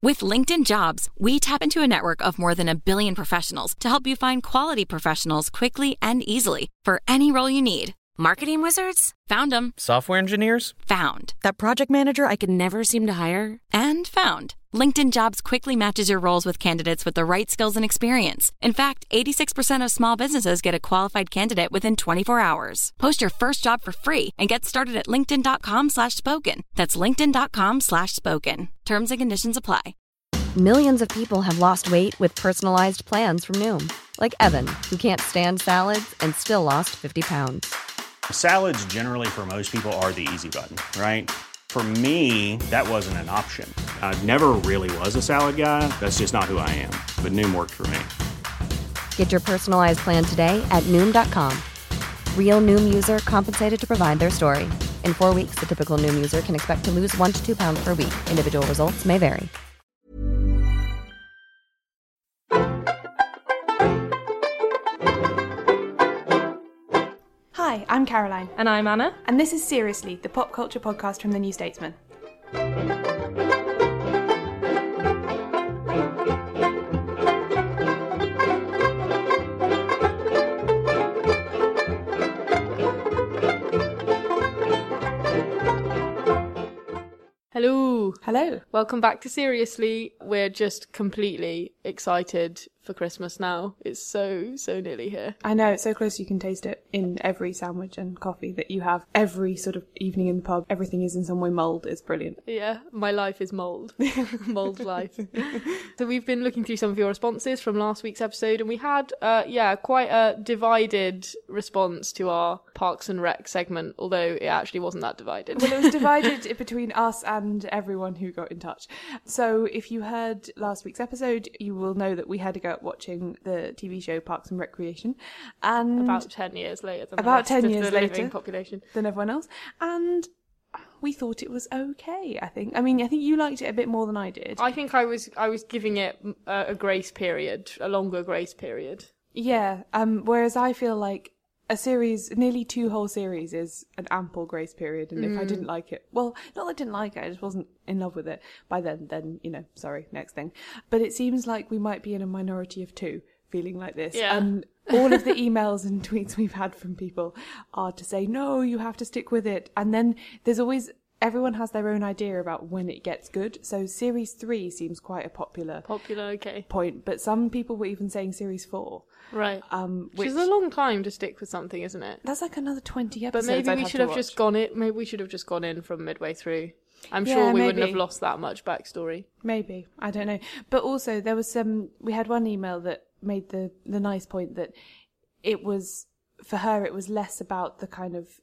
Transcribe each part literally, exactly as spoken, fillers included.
With LinkedIn Jobs, we tap into a network of more than a billion professionals to help you find quality professionals quickly and easily for any role you need. Marketing wizards? Found them. Software engineers? Found. That project manager I could never seem to hire? And found. LinkedIn Jobs quickly matches your roles with candidates with the right skills and experience. In fact, eighty-six percent of small businesses get a qualified candidate within twenty-four hours. Post your first job for free and get started at linkedin.com slash spoken. That's linkedin.com slash spoken. Terms and conditions apply. Millions of people have lost weight with personalized plans from Noom. Like Evan, who can't stand salads and still lost fifty pounds. Salads generally for most people are the easy button, right? For me, that wasn't an option. I never really was a salad guy. That's just not who I am. But Noom worked for me. Get your personalized plan today at Noom dot com. Real Noom user compensated to provide their story. In four weeks, the typical Noom user can expect to lose one to two pounds per week. Individual results may vary. Hi, I'm Caroline. And I'm Anna. And this is Seriously, the pop culture podcast from The New Statesman. Hello. Hello. Welcome back to Seriously. We're just completely excited for Christmas now. It's so, so nearly here. I know, it's so close you can taste it in every sandwich and coffee that you have. Every sort of evening in the pub, everything is in some way mulled. It's brilliant. Yeah, my life is mulled. Mulled life. So we've been looking through some of your responses from last week's episode, and we had, uh, yeah, quite a divided response to our Parks and Rec segment, although it actually wasn't that divided. Well, it was divided between us and everyone who got in touch. So if you heard last week's episode, you will know that we had to go up watching the T V show Parks and Recreation, and about ten years later than about the rest ten of years the later living population than everyone else, and we thought it was okay. I think. I mean, I think you liked it a bit more than I did. I think I was I was giving it a, a grace period, a longer grace period. Yeah. Um. Whereas I feel like a series, nearly two whole series, is an ample grace period, and mm. if I didn't like it, well, not that I didn't like it, I just wasn't in love with it by then, then, you know, sorry, next thing. But it seems like we might be in a minority of two feeling like this. Yeah. And all of the emails and tweets we've had from people are to say, no, you have to stick with it. And then there's always, everyone has their own idea about when it gets good. So series three seems quite a popular Popular, okay. point, but some people were even saying series four. Right. Um, which, which is a long time to stick with something, isn't it? That's like another twenty episodes. But maybe I'd we have should to have watch. just gone it. Maybe we should have just gone in from midway through. I'm Yeah, sure we maybe. wouldn't have lost that much backstory. Maybe. I don't know. But also there was some, we had one email that made the, the nice point that it was, for her, it was less about the kind of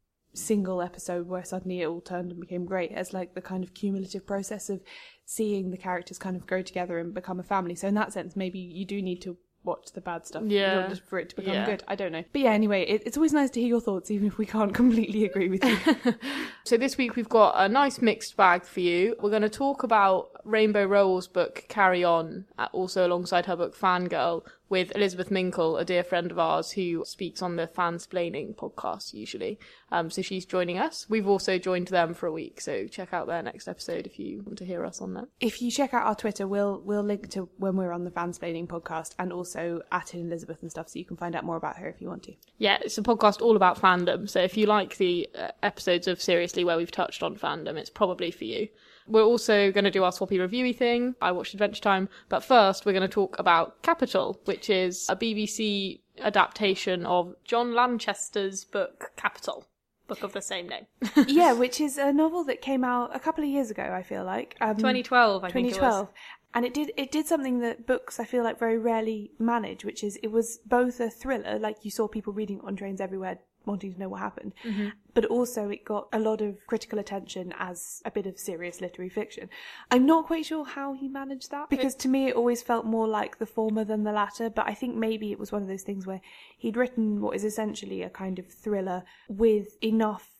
single episode where suddenly it all turned and became great, as like the kind of cumulative process of seeing the characters kind of grow together and become a family. So in that sense, maybe you do need to watch the bad stuff Yeah. in order for it to become Yeah. good. I don't know. But yeah, anyway, it, it's always nice to hear your thoughts, even if we can't completely agree with you. So this week we've got a nice mixed bag for you. We're going to talk about Rainbow Rowell's book Carry On, also alongside her book Fangirl, with Elizabeth Minkle, a dear friend of ours who speaks on the Fansplaining podcast usually. Um, so she's joining us. We've also joined them for a week, so check out their next episode if you want to hear us on that. If you check out our Twitter, we'll we'll link to when we're on the Fansplaining podcast, and also at Elizabeth and stuff, so you can find out more about her if you want to. Yeah, it's a podcast all about fandom, so if you like the uh, episodes of Seriously where we've touched on fandom, it's probably for you. We're also going to do our swappy reviewy thing. I watched Adventure Time. But first, we're going to talk about Capital, which is a B B C adaptation of John Lanchester's book Capital, book of the same name. Yeah, which is a novel that came out a couple of years ago, I feel like. Um, twenty twelve, I think it was. And it did it did something that books, I feel like, very rarely manage, which is it was both a thriller, like you saw people reading it on trains everywhere, wanting to know what happened, mm-hmm. but also it got a lot of critical attention as a bit of serious literary fiction. I'm not quite sure how he managed that, because to me it always felt more like the former than the latter, but I think maybe it was one of those things where he'd written what is essentially a kind of thriller with enough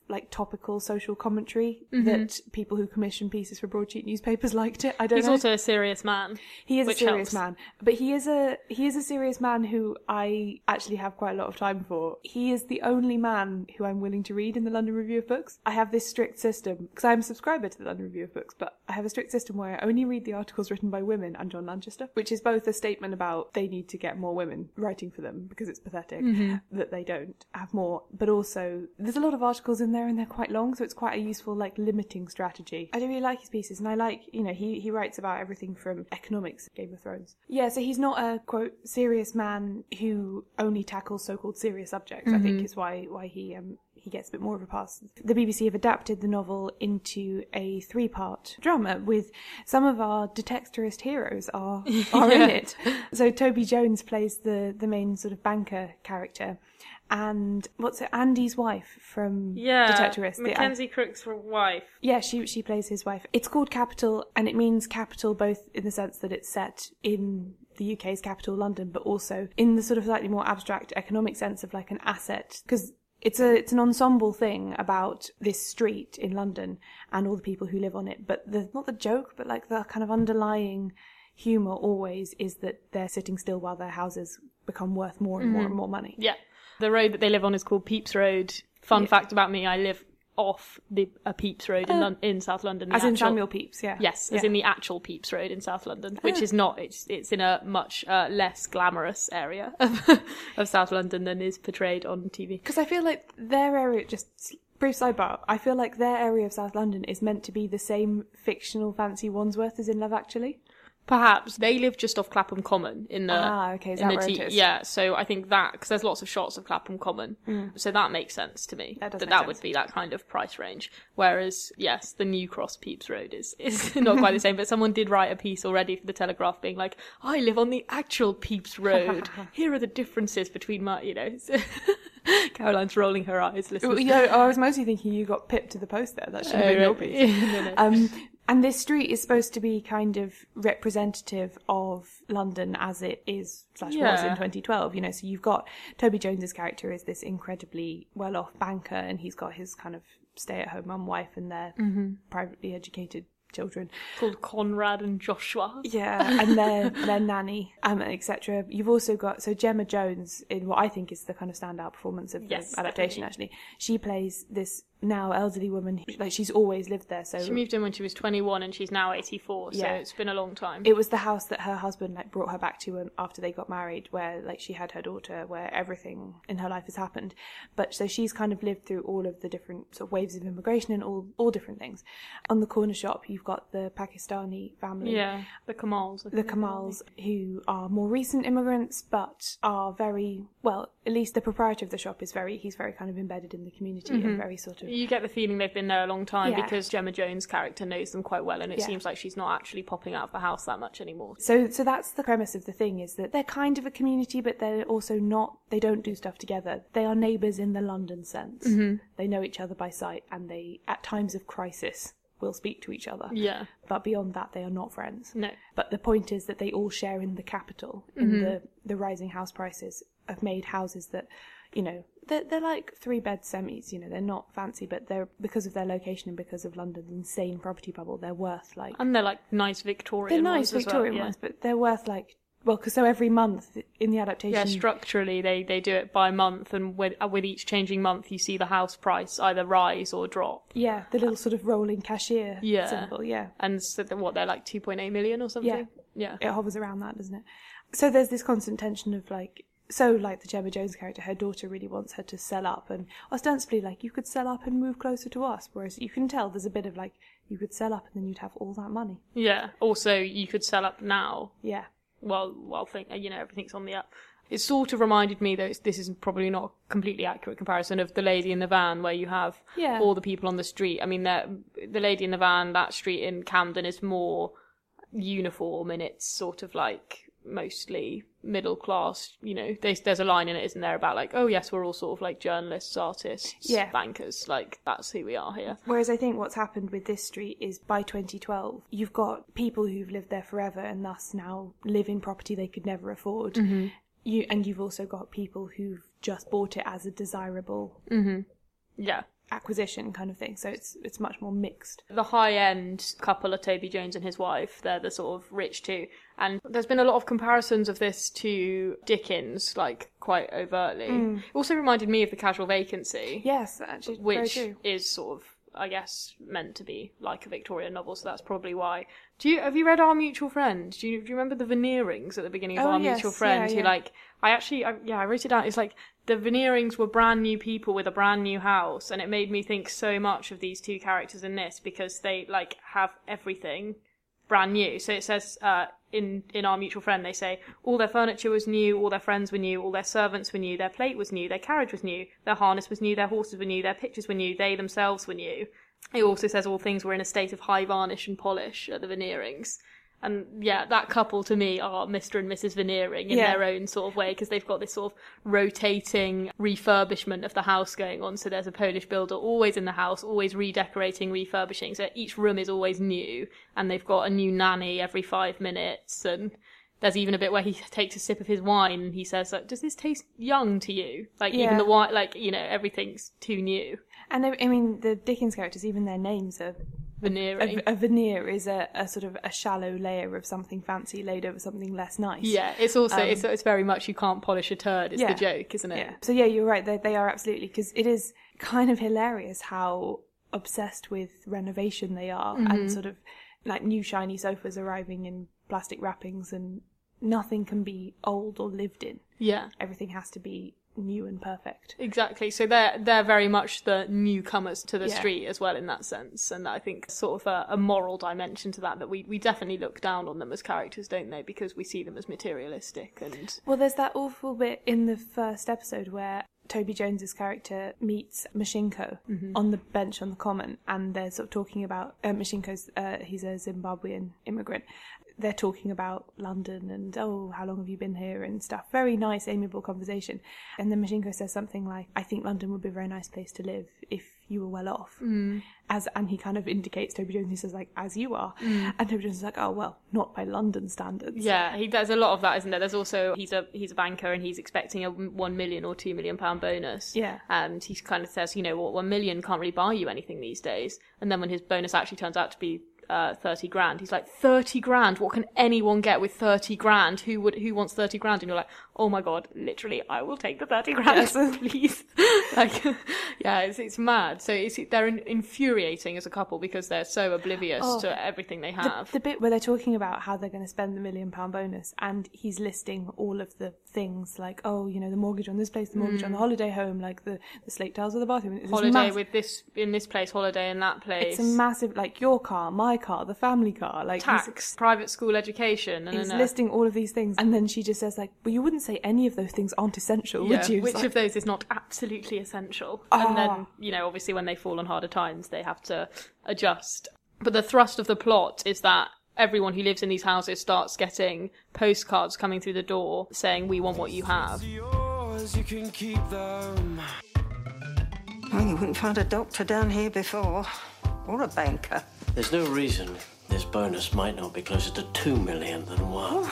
like topical social commentary Mm-hmm. that people who commission pieces for broadsheet newspapers liked it. I don't He's know. also a serious man. He is a which serious helps. man, but he is a he is a serious man who I actually have quite a lot of time for. He is the only man who I'm willing to read in the London Review of Books. I have this strict system because I'm a subscriber to the London Review of Books, but I have a strict system where I only read the articles written by women and John Lanchester, which is both a statement about they need to get more women writing for them because it's pathetic Mm-hmm. that they don't have more, but also there's a lot of articles in there and they're quite long, so it's quite a useful like limiting strategy. I do really like his pieces, and I like, you know, he he writes about everything from economics, Game of Thrones. Yeah, so he's not a quote serious man who only tackles so-called serious subjects. I think is why why he um he gets a bit more of a pass. The B B C have adapted the novel into a three-part drama with some of our detectorist heroes are are in it. So Toby Jones plays the the main sort of banker character, and what's it, Andy's wife from Yeah, Detectorist. the- Mackenzie Crook's wife. yeah, she she plays his wife. It's called Capital, and it means capital both in the sense that it's set in the U K's capital, London, but also in the sort of slightly more abstract economic sense of like an asset, because it's a it's an ensemble thing about this street in London and all the people who live on it. But the not the joke, but like the kind of underlying humour always is that they're sitting still while their houses become worth more and more and more money. Yeah. The road that they live on is called Pepys Road. Fun Yeah. fact about me, I live off the a Pepys Road in, Lon- in South London. the As in actual- Samuel Pepys, yeah. Yes, as Yeah. in the actual Pepys Road in South London, which is not, it's it's in a much uh, less glamorous area of, of South London than is portrayed on T V. Because I feel like their area, just brief sidebar, I feel like their area of South London is meant to be the same fictional fancy Wandsworth as in Love Actually. Perhaps they live just off Clapham Common in the Ah, okay, is in that the where T- it is? yeah. So I think that because there's lots of shots of Clapham Common, so that makes sense to me. That does that make that would sense. be that kind of price range. Whereas yes, the New Cross Pepys Road is is not quite the same. But someone did write a piece already for the Telegraph, being like, "I live on the actual Pepys Road. Here are the differences between my, you know." Caroline's rolling her eyes. Listening. Yeah, I was mostly thinking you got pipped to the post there. That should have Oh, been your right. piece. No, no. Um, and this street is supposed to be kind of representative of London as it is slash was Yeah. in twenty twelve. You know, so you've got Toby Jones's character is this incredibly well-off banker, and he's got his kind of stay-at-home mum wife and their Mm-hmm. privately educated children. Called Conrad and Joshua. Yeah, and their their nanny, um, et cetera. You've also got so Gemma Jones in what I think is the kind of standout performance of the Yes, adaptation. definitely. Actually, she plays this now elderly woman. Who, like she's always lived there. So She moved in when she was twenty-one, and she's now eighty-four. So Yeah. it's been a long time. it was the house that her husband like brought her back to um, after they got married, where like she had her daughter, where everything in her life has happened. But so she's kind of lived through all of the different sort of waves of immigration and all all different things. On the corner shop, you've got the Pakistani family. Yeah, the Kamals. I The think. Kamals, who are more recent immigrants, but are very, well, at least the proprietor of the shop is very, he's very kind of embedded in the community and very sort of... You get the feeling they've been there a long time Yeah. because Gemma Jones' character knows them quite well, and it Yeah. seems like she's not actually popping out of the house that much anymore. So, so that's the premise of the thing, is that they're kind of a community, but they're also not, they don't do stuff together. They are neighbours in the London sense. Mm-hmm. They know each other by sight, and they, at times of crisis, will speak to each other. Yeah. But beyond that, they are not friends. No. But the point is that they all share in the capital, in the, the rising house prices have made houses that, you know, they're, they're like three-bed semis, you know, they're not fancy, but they're, because of their location and because of London's insane property bubble, they're worth like... And they're like nice Victorian They're nice ones as well, Victorian yeah. ones, but they're worth like... Well, because so every month in the adaptation... Yeah, structurally they, they do it by month, and with uh, with each changing month you see the house price either rise or drop. Yeah, the little sort of rolling cashier Yeah. symbol, yeah. And so they're, what, they're like two point eight million or something? Yeah. Yeah. It hovers around that, doesn't it? So there's this constant tension of like... So, like the Gemma Jones character, her daughter really wants her to sell up, and ostensibly, like, you could sell up and move closer to us, whereas you can tell there's a bit of like, you could sell up and then you'd have all that money. Yeah. Also, you could sell up now. Yeah. Well, well, think you know everything's on the up. It sort of reminded me, though, it's, this is probably not a completely accurate comparison, of The Lady in the Van, where you have Yeah. all the people on the street. I mean, they're- The Lady in the Van, that street in Camden is more uniform, and it's sort of like mostly middle class. You know, there's there's a line in it, isn't there, about like, oh yes, we're all sort of like journalists, artists, Yeah. bankers. Like that's who we are here. Whereas I think what's happened with this street is by twenty twelve, you've got people who've lived there forever and thus now live in property they could never afford. Mm-hmm. You and you've also got people who've just bought it as a desirable Yeah. acquisition kind of thing. So it's it's much more mixed. The high-end couple are Toby Jones and his wife. They're the sort of rich too. And there's been a lot of comparisons of this to Dickens, like, quite overtly. Mm. It also reminded me of The Casual Vacancy. Yes, actually, which very true. Is sort of, I guess, meant to be like a Victorian novel, so that's probably why. Do you have you read Our Mutual Friend? Do you do you remember the Veneerings at the beginning of oh, Our yes. Mutual Friend? Yeah, Who yeah. like I actually I, yeah I wrote it down. It's like the Veneerings were brand new people with a brand new house, and it made me think so much of these two characters in this because they like have everything brand new. So it says uh, in in Our Mutual Friend, they say all their furniture was new, all their friends were new, all their servants were new, their plate was new, their carriage was new, their harness was new, their horses were new, their pictures were new, they themselves were new. It also says all things were in a state of high varnish and polish at the Veneerings. And yeah, that couple to me are Mister and Missus Veneering in Yeah. their own sort of way, because they've got this sort of rotating refurbishment of the house going on. So there's a Polish builder always in the house, always redecorating, refurbishing. So each room is always new, and they've got a new nanny every five minutes. And there's even a bit where he takes a sip of his wine and he says, like, does this taste young to you? Like, Yeah. even the wine, like, you know, everything's too new. And I I mean, the Dickens characters, even their names are... Veneering. A, a veneer is a, a sort of a shallow layer of something fancy laid over something less nice. Yeah, it's also, Um, it's, it's very much you can't polish a turd, is yeah. the joke, isn't it? Yeah. So yeah, you're right. They, they are absolutely, because it is kind of hilarious how obsessed with renovation they are, Mm-hmm. and sort of like new shiny sofas arriving in plastic wrappings, and nothing can be old or lived in. Yeah. Everything has to be new and perfect. Exactly. So they're they're very much the newcomers to the Yeah. street as well in that sense, and I think sort of a, a moral dimension to that that we we definitely look down on them as characters, don't they? Because we see them as materialistic and Well, there's that awful bit in the first episode where Toby Jones's character meets Mashinko Mm-hmm. on the bench on the common, and they're sort of talking about uh, Mashinko's. Uh, he's a Zimbabwean immigrant. They're talking about London and, oh, how long have you been here and stuff. Very nice, amiable conversation. And then Mashinko says something like, I think London would be a very nice place to live if you were well off. Mm. As And he kind of indicates Toby Jones, he says, like, as you are. Mm. And Toby Jones is like, oh, well, not by London standards. yeah, he there's a lot of that, isn't there? There's also he's a he's a banker and he's expecting a one million or two million pound bonus. Yeah. And he kind of says, you know, what one million can't really buy you anything these days. And then when his bonus actually turns out to be Uh, thirty grand. He's like, thirty grand? What can anyone get with thirty grand? Who would, who wants thirty grand? And you're like, oh my god, literally, I will take the thirty grand, Yes. please. Like, yeah, it's, it's mad. So it's, they're in, infuriating as a couple because they're so oblivious Oh. to everything they The, have. the bit where they're talking about how they're going to spend the million pound bonus, and he's listing all of the things like, oh, you know, the mortgage on this place, the mortgage on the holiday home, like the, the slate tiles of the bathroom. It's this Holiday mass- with this, in this place, holiday in that place. It's a massive, like, your car, my car, the family car, like he's- Tax, private school education. No, no, He's no. listing all of these things, and then she just says, like, well, you wouldn't say any of those things aren't essential, Yeah, would you? It's which like, of those is not absolutely essential? Ah. And then, you know, obviously when they fall on harder times, they have to adjust. But the thrust of the plot is that everyone who lives in these houses starts getting postcards coming through the door saying, we want what you have. Yours, you can keep them. Well, you wouldn't find a doctor down here before, or a banker. There's no reason this bonus might not be closer to two million than one.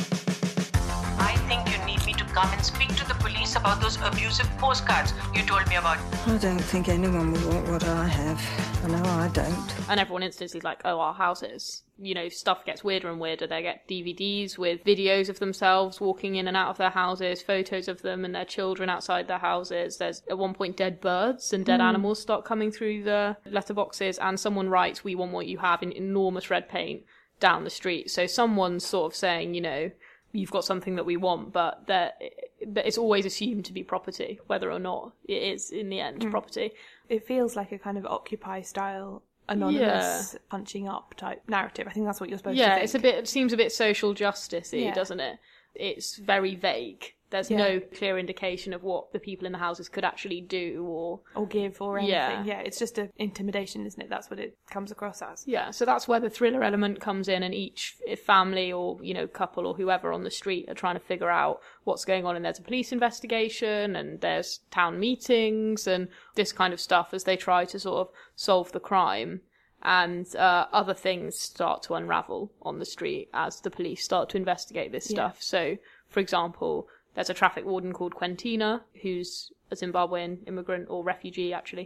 I think you need me to come and speak to the police about those abusive postcards you told me about. I don't think anyone would want what I have. I know I don't. And everyone instantly is like, oh, our houses. You know, stuff gets weirder and weirder. They get D V Ds with videos of themselves walking in and out of their houses, photos of them and their children outside their houses. There's at one point dead birds and dead animals start coming through the letterboxes, and someone writes, we want what you have, in enormous red paint down the street. So someone's sort of saying, you know, you've got something that we want, but that it's always assumed to be property, whether or not it is in the end property. it feels like a kind of Occupy style anonymous punching up type narrative. I think that's what you're supposed to Yeah, think. it's a bit. It seems a bit social justice-y, Yeah. doesn't it? It's very vague. There's Yeah. no clear indication of what the people in the houses could actually do, or or give or anything. Yeah. Yeah, it's just a intimidation, isn't it? That's what it comes across as. yeah. So that's where the thriller element comes in, and each family or you know couple or whoever on the street are trying to figure out what's going on. And there's a police investigation, and there's town meetings, and this kind of stuff as they try to sort of solve the crime. And uh, other things start to unravel on the street as the police start to investigate this stuff. Yeah. So, for example, there's a traffic warden called Quentina, who's a Zimbabwean immigrant or refugee, actually.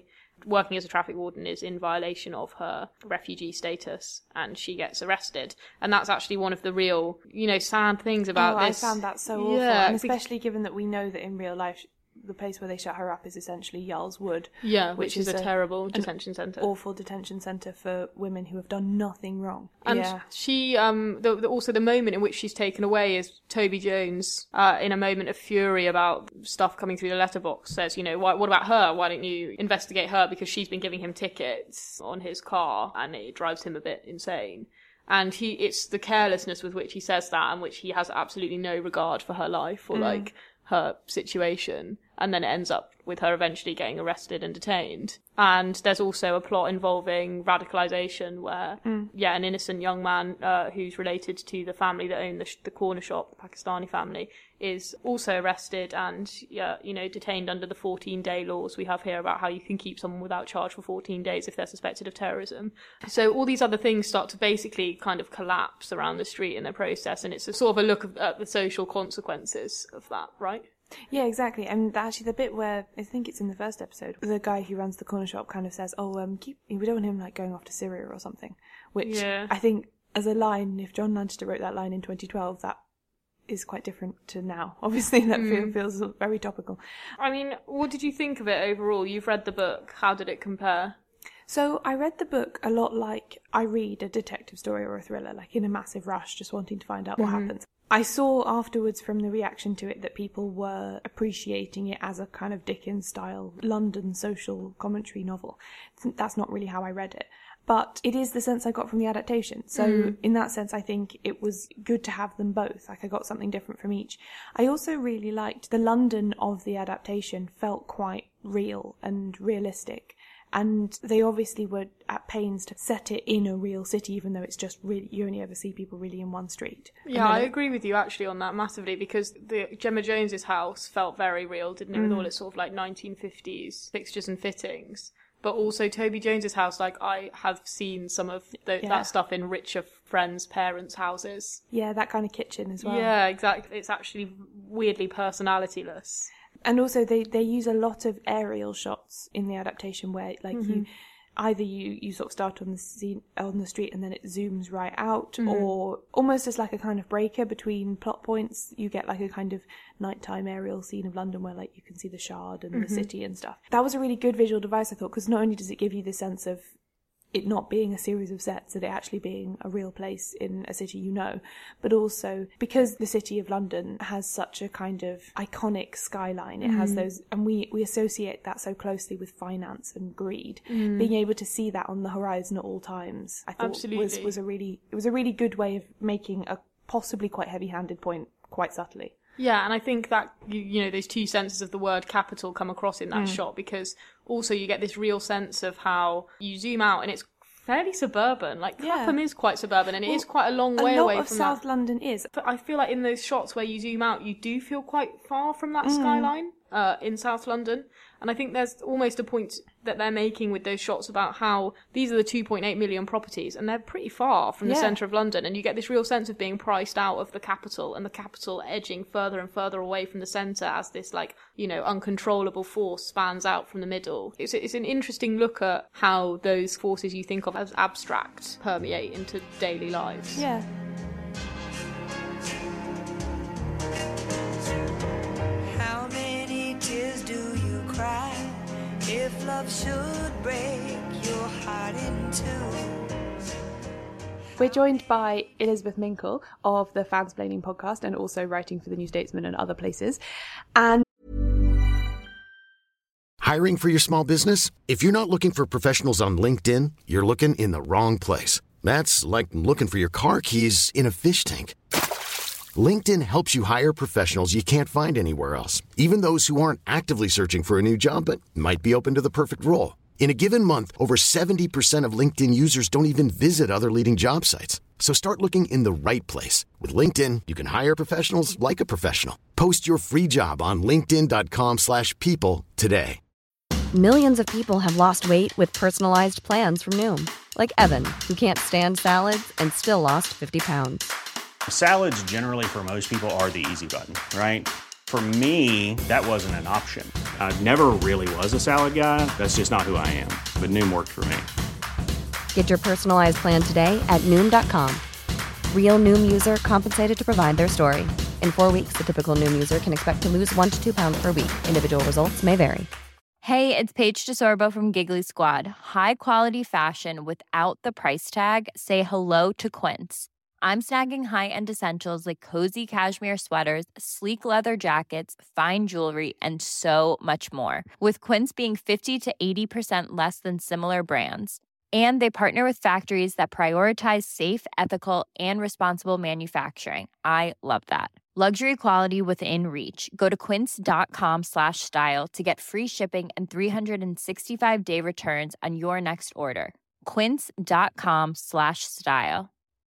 working as a traffic warden is in violation of her refugee status, and she gets arrested. And that's actually one of the real, you know, sad things about oh, this. I found that so awful, yeah, and especially given that we know that in real life the place where they shut her up is essentially Yarl's Wood. Yeah, which, which is, is a, a terrible detention centre. Awful detention centre for women who have done nothing wrong. And yeah. she, um, the, the, also the moment in which she's taken away is Toby Jones, uh, in a moment of fury about stuff coming through the letterbox, says, you know, why, what about her? Why don't you investigate her? Because she's been giving him tickets on his car, and it drives him a bit insane. And he, it's the carelessness with which he says that, and which he has absolutely no regard for her life or, mm. like, her situation, and then it ends up with her eventually getting arrested and detained. And there's also a plot involving radicalisation where, mm. yeah, an innocent young man uh, who's related to the family that own the, sh- the corner shop, the Pakistani family, is also arrested and, yeah, you know, detained under the fourteen-day laws we have here about how you can keep someone without charge for fourteen days if they're suspected of terrorism. So all these other things start to basically kind of collapse around the street in the process, and it's a sort of a look at the social consequences of that, right? Yeah, exactly. And actually the bit where, I think it's in the first episode, the guy who runs the corner shop kind of says, oh, um, keep, we don't want him, like, going off to Syria or something. Which, yeah. I think, as a line, if John Lanchester wrote that line in twenty twelve, that is quite different to now. Obviously, that mm. feels very topical. I mean, what did you think of it overall? You've read the book. How did it compare? So I read the book a lot like I read a detective story or a thriller, like in a massive rush, just wanting to find out what mm-hmm. happens. I saw afterwards from the reaction to it that people were appreciating it as a kind of Dickens-style London social commentary novel. That's not really how I read it. But it is the sense I got from the adaptation. So mm. in that sense, I think it was good to have them both. Like, I got something different from each. I also really liked the London of the adaptation felt quite real and realistic. And they obviously were at pains to set it in a real city, even though it's just really, you only ever see people really in one street. Yeah, I agree with you actually on that massively, because the Gemma Jones's house felt very real, didn't it, mm. with all its sort of like nineteen fifties fixtures and fittings. But also Toby Jones's house, like, I have seen some of the, yeah. that stuff in richer friends' parents' houses. Yeah, that kind of kitchen as well. Yeah, exactly. It's actually weirdly personalityless. And also they, they use a lot of aerial shots in the adaptation where, like, mm-hmm. you either you, you sort of start on the scene on the street and then it zooms right out, mm-hmm. or almost as like a kind of breaker between plot points, you get like a kind of nighttime aerial scene of London where, like, you can see the Shard and mm-hmm. the city and stuff. That was a really good visual device, I thought, because not only does it give you the sense of it not being a series of sets, that it actually being a real place in a city you know, but also because the city of London has such a kind of iconic skyline, it mm. has those, and we, we associate that so closely with finance and greed. Mm. Being able to see that on the horizon at all times, I thought Absolutely. was was a really it was a really good way of making a possibly quite heavy-handed point quite subtly. Yeah, and I think that, you, you know, those two senses of the word capital come across in that mm. shot, because also you get this real sense of how you zoom out and it's fairly suburban. Like, Clapham yeah. is quite suburban, and well, it is quite a long way a away lot from of South that. London is. But I feel like in those shots where you zoom out, you do feel quite far from that mm. skyline uh, in South London. And I think there's almost a point that they're making with those shots about how these are the two point eight million properties, and they're pretty far from the yeah. centre of London, and you get this real sense of being priced out of the capital, and the capital edging further and further away from the centre as this, like, you know, uncontrollable force spans out from the middle. It's, it's an interesting look at how those forces you think of as abstract permeate into daily lives. Yeah. How many tears do you cry if love should break your heart in two? We're joined by Elizabeth Minkle of the Fansplaining podcast, and also writing for the New Statesman and other places. And hiring for your small business? If you're not looking for professionals on LinkedIn, you're looking in the wrong place. That's like looking for your car keys in a fish tank. LinkedIn helps you hire professionals you can't find anywhere else, even those who aren't actively searching for a new job but might be open to the perfect role. In a given month, over seventy percent of LinkedIn users don't even visit other leading job sites. So start looking in the right place. With LinkedIn, you can hire professionals like a professional. Post your free job on linkedin dot com slash people today. Millions of people have lost weight with personalized plans from Noom. Like Evan, who can't stand salads and still lost fifty pounds. Salads generally for most people are the easy button, right? For me, that wasn't an option. I never really was a salad guy. That's just not who I am. But Noom worked for me. Get your personalized plan today at Noom dot com. Real Noom user compensated to provide their story. In four weeks, the typical Noom user can expect to lose one to two pounds per week. Individual results may vary. Hey, it's Paige DeSorbo from Giggly Squad. High quality fashion without the price tag. Say hello to Quince. I'm snagging high-end essentials like cozy cashmere sweaters, sleek leather jackets, fine jewelry, and so much more. With Quince being fifty to eighty percent less than similar brands. And they partner with factories that prioritize safe, ethical, and responsible manufacturing. I love that. Luxury quality within reach. Go to quince.com slash style to get free shipping and three sixty-five day returns on your next order. Quince.com slash style.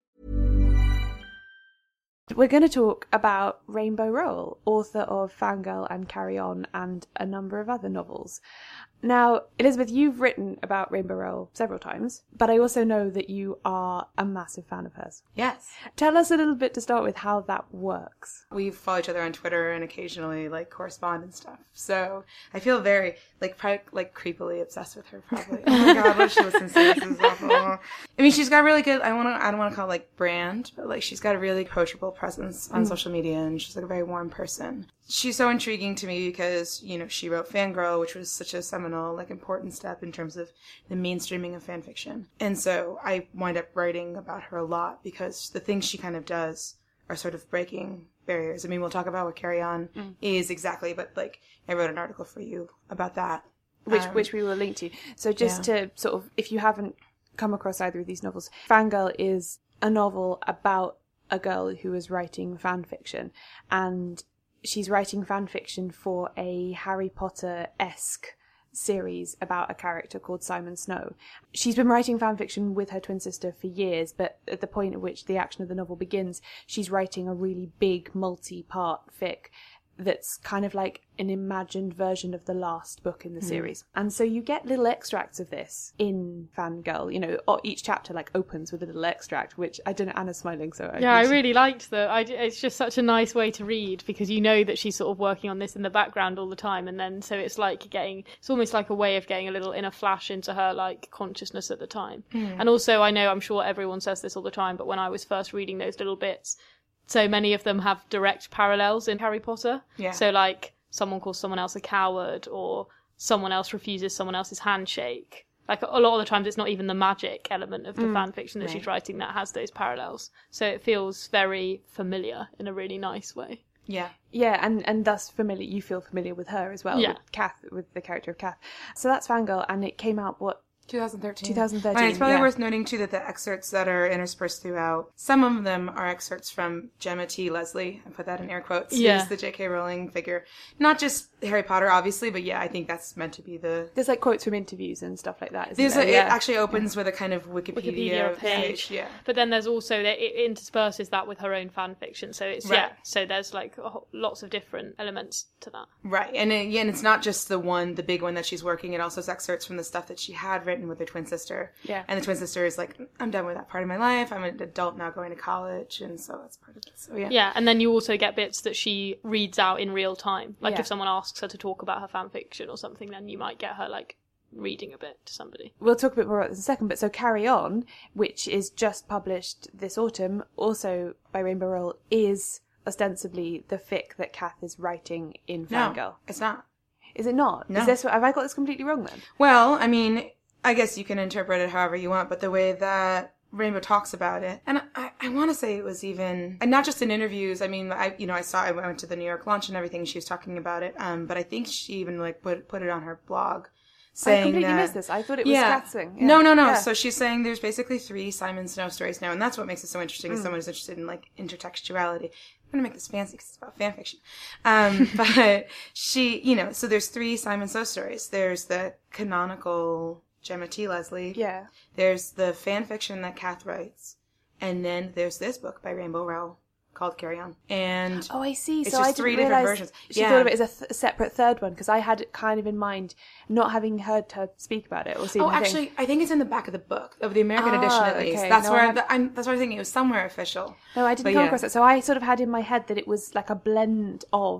We're going to talk about Rainbow Rowell, author of Fangirl and Carry On and a number of other novels. Now, Elizabeth, you've written about Rainbow Rowell several times, but I also know that you are a massive fan of hers. Yes. Tell us a little bit to start with how that works. We follow each other on Twitter and occasionally like correspond and stuff. So I feel very like probably, like creepily obsessed with her. Probably. Oh my god, what she listens to this is awful. I mean, she's got really good. I want to. I don't want to call it like brand, but like she's got a really approachable presence on mm. social media, and she's like a very warm person. She's so intriguing to me because, you know, she wrote Fangirl, which was such a seminal, like, important step in terms of the mainstreaming of fan fiction. And so I wind up writing about her a lot because the things she kind of does are sort of breaking barriers. I mean, we'll talk about what Carry On mm. is exactly, but, like, I wrote an article for you about that. Which um, which we will link to. So just yeah. to sort of, if you haven't come across either of these novels, Fangirl is a novel about a girl who is writing fan fiction, and she's writing fan fiction for a Harry Potter-esque series about a character called Simon Snow. She's been writing fan fiction with her twin sister for years, but at the point at which the action of the novel begins, she's writing a really big multi-part fic that's kind of like an imagined version of the last book in the mm. series. And so you get little extracts of this in Fangirl. You know, each chapter like opens with a little extract, which I don't know, Anna's smiling, so I Yeah, I really liked that. I, it's just such a nice way to read because you know that she's sort of working on this in the background all the time, and then so it's like getting, it's almost like a way of getting a little inner flash into her like consciousness at the time. Mm. And also, I know, I'm sure everyone says this all the time, but when I was first reading those little bits, so many of them have direct parallels in Harry Potter. Yeah. So, like, someone calls someone else a coward, or someone else refuses someone else's handshake. Like, a lot of the times it's not even the magic element of the mm. fan fiction that right. she's writing that has those parallels. So it feels very familiar in a really nice way. Yeah. Yeah, and, and thus familiar, you feel familiar with her as well. Yeah. With Kath, with the character of Kath. So that's Fangirl, and it came out, what, twenty thirteen. twenty thirteen. Right, it's probably yeah. worth noting, too, that the excerpts that are interspersed throughout, some of them are excerpts from Gemma T. Leslie, I put that in air quotes, yeah. who's the J K. Rowling figure. Not just Harry Potter, obviously, but yeah, I think that's meant to be the... There's like quotes from interviews and stuff like that, isn't There's there? A, yeah. It actually opens with a kind of Wikipedia, Wikipedia page. page. Yeah. But then there's also, that it intersperses that with her own fan fiction, so it's, right. yeah, so there's like a, lots of different elements to that. Right, and it, yeah, and it's not just the one, the big one that she's working, it also has excerpts from the stuff that she had written with her twin sister. Yeah. And the twin sister is like, I'm done with that part of my life. I'm an adult now going to college. And so that's part of it. So yeah. Yeah. And then you also get bits that she reads out in real time. Like yeah. if someone asks her to talk about her fan fiction or something, then you might get her like reading a bit to somebody. We'll talk a bit more about this in a second. But so Carry On, which is just published this autumn, also by Rainbow Rowell, is ostensibly the fic that Kath is writing in Fangirl. No, it's not. Is it not? No. Is this, have I got this completely wrong then? Well, I mean... I guess you can interpret it however you want, but the way that Rainbow talks about it, and I, I want to say it was even, and not just in interviews. I mean, I you know I saw I went to the New York launch and everything. She was talking about it, um, but I think she even like put put it on her blog, saying I completely that, missed this. I thought it was yeah. Kath's thing. Yeah. No, no, no. Yeah. So she's saying there's basically three Simon Snow stories now, and that's what makes it so interesting. Mm. As someone who's interested in like intertextuality. I'm gonna make this fancy because it's about fan fiction. Um, but she, you know, so there's three Simon Snow stories. There's the canonical Gemma T. Leslie. Yeah. There's the fan fiction that Kath writes. And then there's this book by Rainbow Rowell called Carry On. And oh, I see. It's so just I didn't three different realize versions. She yeah. thought of it as a, th- a separate third one because I had it kind of in mind, not having heard her speak about it or seen Oh, anything. actually, I think it's in the back of the book, of the American ah, edition at least. Okay. That's no, where I had... the, I'm, that's why I was thinking it was somewhere official. No, I didn't but come yeah. across it. So I sort of had in my head that it was like a blend of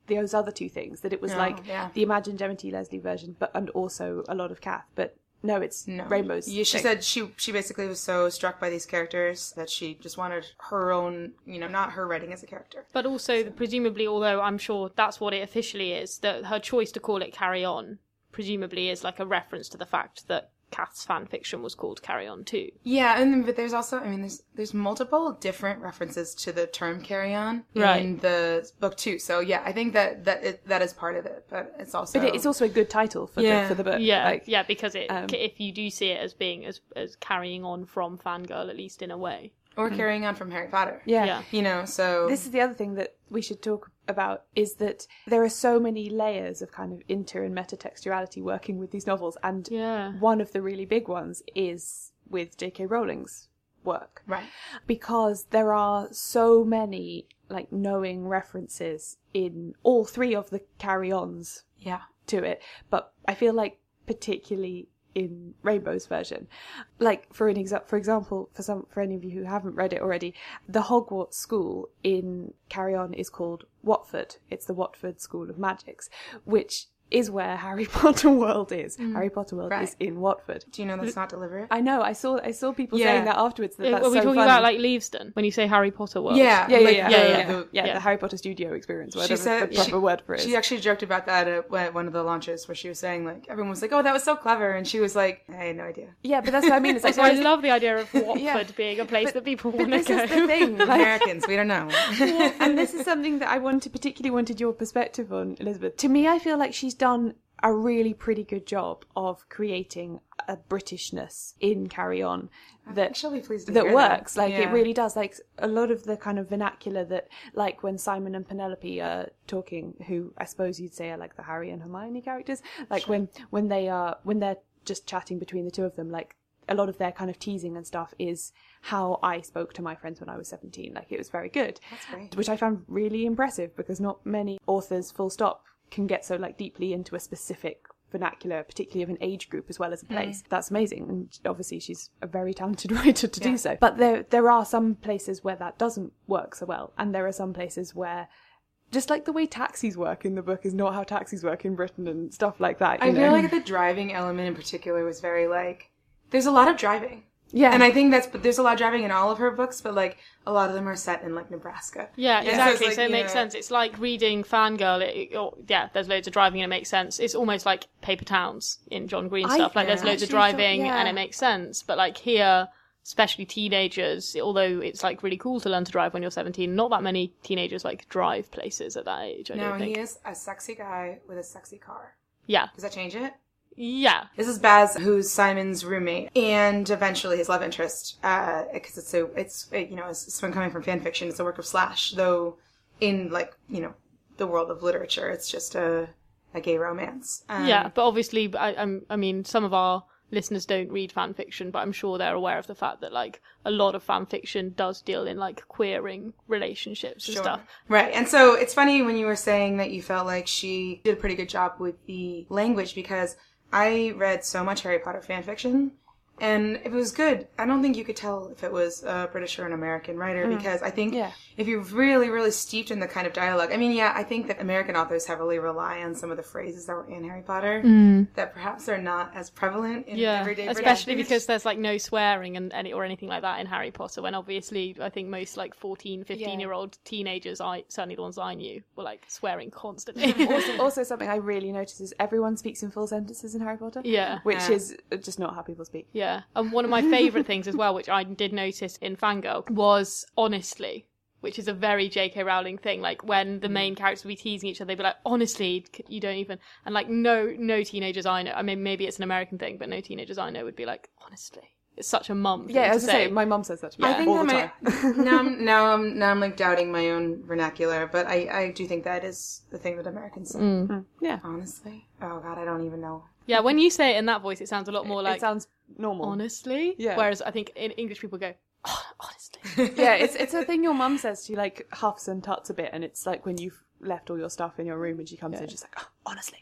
those other two things, that it was No, like yeah. the Imagine Gemma T. Leslie version, but and also a lot of Kath. But no, it's No. Rainbow's. Yeah, she thing. said she she basically was so struck by these characters that she just wanted her own, you know, not her writing as a character. But also, presumably, although I'm sure that's what it officially is, that her choice to call it Carry On presumably is like a reference to the fact that Kath's fan fiction was called Carry On too. Yeah, and but there's also, I mean, there's there's multiple different references to the term "carry on" Right. in the book too. So yeah, I think that that it, that is part of it, but it's also But it's also a good title for Yeah. the for the book. Yeah, Like, yeah, because it um, if you do see it as being as as carrying on from Fangirl, at least in a way. or carrying on from Harry Potter. Yeah. Yeah. You know, so This is the other thing that we should talk about, is that there are so many layers of kind of inter and metatextuality working with these novels, and Yeah. one of the really big ones is with J K Rowling's work. right. Because there are so many like knowing references in all three of the carry-ons Yeah. to it, but I feel like particularly in Rainbow's version, like for an exa- for example, for some for any of you who haven't read it already, the Hogwarts school in Carry On is called Watford. It's the Watford School of Magics, which is where Harry Potter World is. Harry Potter World Right. is in Watford. Do you know that's not deliberate? I know. I saw. I saw people Yeah. saying that afterwards. That Are that's we so talking funny. about like Leavesden when you say Harry Potter World? Yeah, Yeah, yeah, like yeah, the- yeah, yeah, the- yeah, yeah. the Harry Potter studio experience, She whatever said the proper she, word for it she is. actually joked about that at one one of the launches, where she was saying like everyone was like, "Oh, that was so clever," and she was like, "I had no idea." Yeah, but that's what I mean. It's like So I there is- love the idea of Watford Yeah. being a place But- that people but want to this go. is the thing. Like, Americans, we don't know. and this is something that I wanted, particularly wanted your perspective on, Elizabeth. To me, I feel like she's done a really pretty good job of creating a Britishness in Carry On that Actually, pleased to that hear works. that. Like Yeah. it really does. Like a lot of the kind of vernacular that, like when Simon and Penelope are talking, who I suppose you'd say are like the Harry and Hermione characters. Like Sure. when when they are when they're just chatting between the two of them, like. A lot of their kind of teasing and stuff is how I spoke to my friends when I was seventeen. Like, it was very good. That's great. Which I found really impressive, because not many authors, full stop, can get so, like, deeply into a specific vernacular, particularly of an age group as well as a place. Mm. That's amazing. And obviously she's a very talented writer to Yeah. do so. But there there are some places where that doesn't work so well. And there are some places where... Just like the way taxis work in the book is not how taxis work in Britain and stuff like that. I you feel know? like the driving element in particular was very like, there's a lot of driving. Yeah. And I think that's, but there's a lot of driving in all of her books, but like a lot of them are set in like Nebraska. Yeah, Yeah, so exactly. it's like, So it you makes know- sense. It's like reading Fangirl. It, it, or, yeah, there's loads of driving and it makes sense. It's almost like Paper Towns in John Green I stuff. Like there's loads of actually thought- driving yeah. and it makes sense. But like here, especially teenagers, although it's like really cool to learn to drive when you're seventeen, not that many teenagers like drive places at that age. I No, don't think. he is a sexy guy with a sexy car. Yeah. Does that change it? Yeah. This is Baz, who's Simon's roommate, and eventually his love interest. Uh, because it's so it's it, you know it's, it's been coming from fan fiction. It's a work of slash, though in like you know the world of literature, it's just a a gay romance. Um, Yeah, but obviously, I, I'm, I mean, some of our listeners don't read fan fiction, but I'm sure they're aware of the fact that like a lot of fan fiction does deal in like queering relationships and Sure. stuff. Right. And so it's funny when you were saying that you felt like she did a pretty good job with the language, because I read so much Harry Potter fan fiction, and if it was good, I don't think you could tell if it was a British or an American writer, Mm. because I think Yeah. if you're really, really steeped in the kind of dialogue, I mean, yeah, I think that American authors heavily rely on some of the phrases that were in Harry Potter Mm. that perhaps are not as prevalent in Yeah, everyday British especially speech. because there's like no swearing and any or anything like that in Harry Potter, when obviously I think most like fourteen, fifteen year old teenagers, I certainly the ones I knew, were like swearing constantly. also, also something I really notice is everyone speaks in full sentences in Harry Potter. Yeah. Which Yeah. is just not how people speak. Yeah, and one of my favourite things as well, which I did notice in Fangirl, was honestly, which is a very J K Rowling thing. Like when the main characters would be teasing each other, they'd be like, honestly, you don't even, and like no, no teenagers I know, I mean, maybe it's an American thing, but no teenagers I know would be like, honestly. It's such a mum thing Yeah, to as I say. say, my mum says that to me I think all that the might, time. now, I'm, now I'm now I'm like doubting my own vernacular, but I, I do think that is the thing that Americans say. Mm. Mm. Yeah, honestly. Oh God, I don't even know. Yeah, when you say it in that voice, it sounds a lot more like it sounds normal. honestly. Yeah. Whereas I think in English people go, oh, honestly. Yeah, it's it's a thing your mum says. She like huffs and tuts a bit, and it's like when you've left all your stuff in your room and she comes in, she's like, oh, honestly.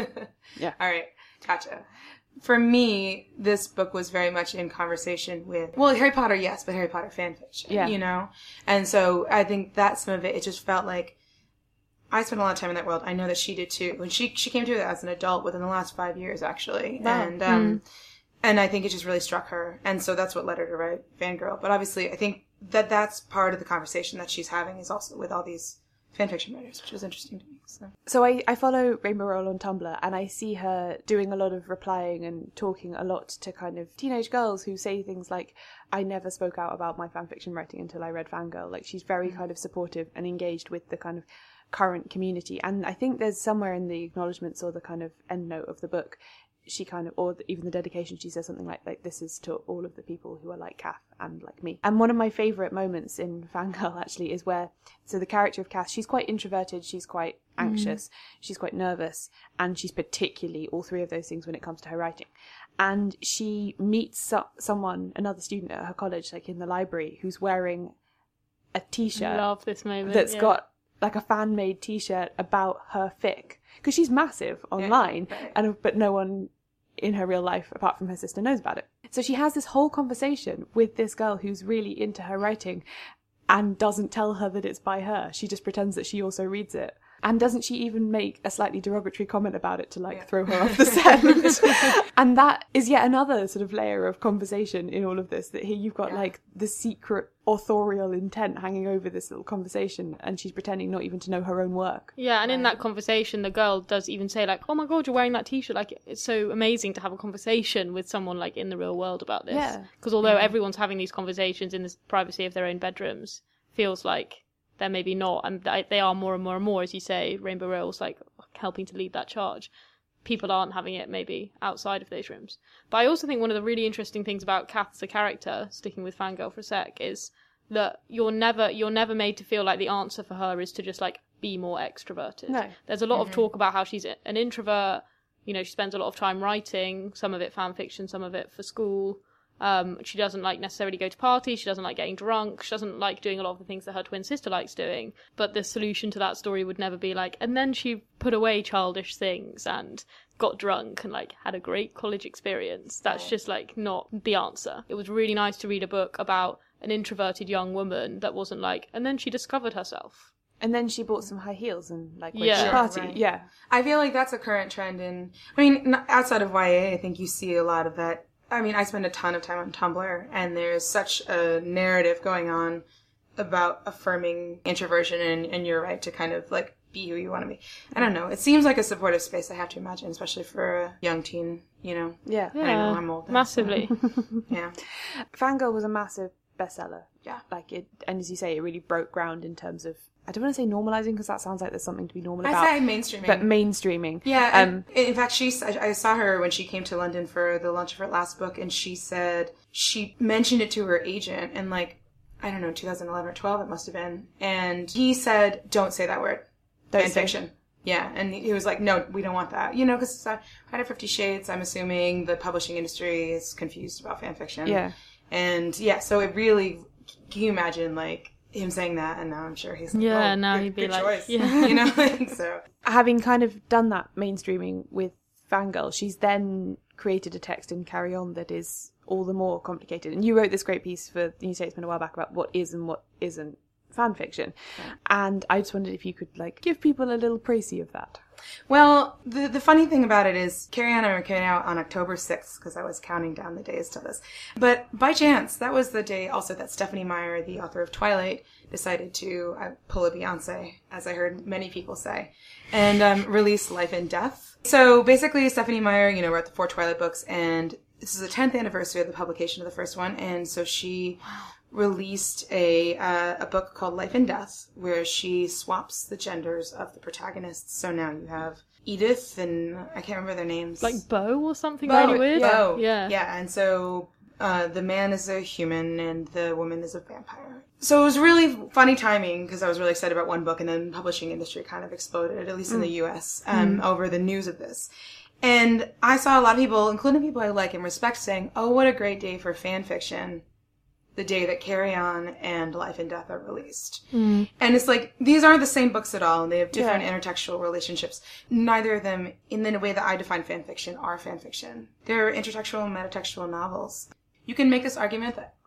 Yeah. All right, gotcha. For me, this book was very much in conversation with, well, Harry Potter, yes, but Harry Potter fan fiction, Yeah. you know? And so I think that some of it, it just felt like I spent a lot of time in that world. I know that she did too. When she she came to it as an adult within the last five years, actually. Wow. And um, Mm. and I think it just really struck her. And so that's what led her to write Fangirl. But obviously, I think that that's part of the conversation that she's having is also with all these fanfiction writers, which was interesting to me. So, so I, I follow Rainbow Rowell on Tumblr, and I see her doing a lot of replying and talking a lot to kind of teenage girls who say things like, I never spoke out about my fanfiction writing until I read Fangirl. Like, she's very kind of supportive and engaged with the kind of current community. And I think there's somewhere in the acknowledgements or the kind of end note of the book, she kind of, or even the dedication, she says something like, like, this is to all of the people who are like Kath and like me. And one of my favourite moments in Fangirl, actually, is where, so the character of Kath, she's quite introverted, she's quite anxious, mm. she's quite nervous, and she's particularly all three of those things when it comes to her writing. And she meets so- someone, another student at her college, like in the library, who's wearing a t-shirt. I love this moment. That's yeah. got like a fan-made t-shirt about her fic. Because she's massive online, Yeah, right. and but no one in her real life, apart from her sister, knows about it. So she has this whole conversation with this girl who's really into her writing and doesn't tell her that it's by her. She just pretends that she also reads it. And doesn't she even make a slightly derogatory comment about it to, like, yeah. throw her off the scent? And that is yet another sort of layer of conversation in all of this, that here you've got, yeah. like, the secret authorial intent hanging over this little conversation, and she's pretending not even to know her own work. Yeah, and in that conversation, the girl does even say, like, oh my god, you're wearing that t-shirt. Like, it's so amazing to have a conversation with someone, like, in the real world about this. Yeah. Because although yeah. everyone's having these conversations in the privacy of their own bedrooms, feels like they're maybe not, and they are more and more and more, as you say. Rainbow Rowell's like helping to lead that charge. People aren't having it maybe outside of those rooms. But I also think one of the really interesting things about Kath as a character, sticking with Fangirl for a sec, is that you're never you're never made to feel like the answer for her is to just like be more extroverted. No. There's a lot mm-hmm. of talk about how she's an introvert. You know, she spends a lot of time writing, some of it fan fiction, some of it for school. Um, she doesn't like necessarily go to parties, she doesn't like getting drunk, she doesn't like doing a lot of the things that her twin sister likes doing, but the solution to that story would never be like, and then she put away childish things and got drunk and like had a great college experience. That's just like not the answer. It was really nice to read a book about an introverted young woman that wasn't like, and then she discovered herself. And then she bought some high heels and like went Yeah. to a party. Right. Yeah. I feel like that's a current trend in, I mean, outside of Y A, I think you see a lot of that. I mean, I spend a ton of time on Tumblr, and there's such a narrative going on about affirming introversion and, and your right to kind of, like, be who you want to be. I don't know. It seems like a supportive space, I have to imagine, especially for a young teen, you know? Yeah. Yeah, I know I'm old. massively. So. Yeah. Fangirl was a massive bestseller. Yeah. Like, it, and as you say, it really broke ground in terms of, I don't want to say normalizing, because that sounds like there's something to be normal I about. say mainstreaming. But mainstreaming. Yeah. Um, and, in fact, she, I, I saw her when she came to London for the launch of her last book, and she said she mentioned it to her agent in, like, I don't know, two thousand eleven or twelve, it must have been. And he said, don't say that word. Don't Fan say- fiction. Yeah, and he was like, no, we don't want that. You know, because I had Fifty Shades, I'm assuming the publishing industry is confused about fan fiction. Yeah. And, yeah, so it really, can you imagine, like, him saying that, and now I'm sure he's like, Yeah, oh, now good, he'd be good like, choice. yeah. You know, like, so. Having kind of done that mainstreaming with Fangirl, she's then created a text in Carry On that is all the more complicated. And you wrote this great piece for the New Statesman a while back about what is and what isn't fan fiction. Yeah. And I just wondered if you could, like, give people a little précis of that. Well, the the funny thing about it is Carry On and I came out on October sixth, because I was counting down the days to this. But by chance, that was the day also that Stephenie Meyer, the author of Twilight, decided to uh, pull a Beyonce, as I heard many people say, and um, release Life and Death. So basically, Stephenie Meyer, you know, wrote the four Twilight books, and this is the tenth anniversary of the publication of the first one, and so she released a uh, a book called Life and Death, where she swaps the genders of the protagonists. So now you have Edith and I can't remember their names. Like Bo or something Bo, really weird? Bo. Yeah. Yeah, and so uh, the man is a human and the woman is a vampire. So it was really funny timing, because I was really excited about one book, and then the publishing industry kind of exploded, at least in the U S, um, Mm. over the news of this. And I saw a lot of people, including people I like and respect, saying, oh, what a great day for fan fiction, the day that Carry On and Life and Death are released. Mm. And it's like, these aren't the same books at all, and they have different Yeah. intertextual relationships. Neither of them, in the way that I define fan fiction, are fan fiction. They're intertextual and metatextual novels. You can make this argument that